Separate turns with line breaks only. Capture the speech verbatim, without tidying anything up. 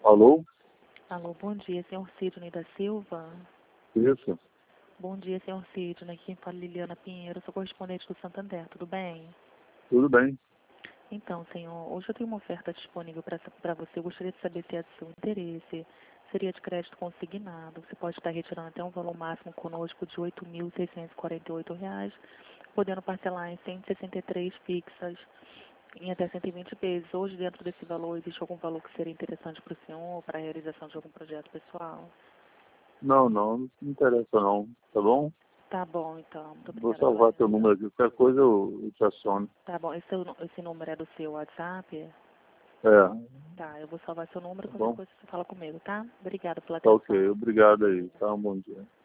Alô?
Alô, bom dia, senhor Sidney da Silva.
Isso,
Bom dia, senhor Sidney. Aqui fala Liliana Pinheiro, sou correspondente do Santander, tudo bem?
tudo bem.
Então, senhor, hoje eu tenho uma oferta disponível para você. Eu gostaria de saber se é do seu interesse. Seria de crédito consignado. Você pode estar retirando até um valor máximo conosco de oito mil seiscentos e quarenta e oito reais, podendo parcelar em cento e sessenta e três fixas em até cento e vinte vezes. Hoje, dentro desse valor, existe algum valor que seria interessante para o senhor, para a realização de algum projeto pessoal?
Não, não, não me interessa não, tá bom?
Tá bom, então. Muito
Vou
obrigada pela
salvar teu
atenção.
número aqui, qualquer coisa eu, eu te aciono.
Tá bom. Esse, é o nu- esse número é do seu WhatsApp?
É, tá
Tá, eu vou salvar seu número, qualquer
bom?
coisa você fala comigo, tá? Obrigada pela
Tá
atenção.
ok, obrigado aí, tá? Um bom dia.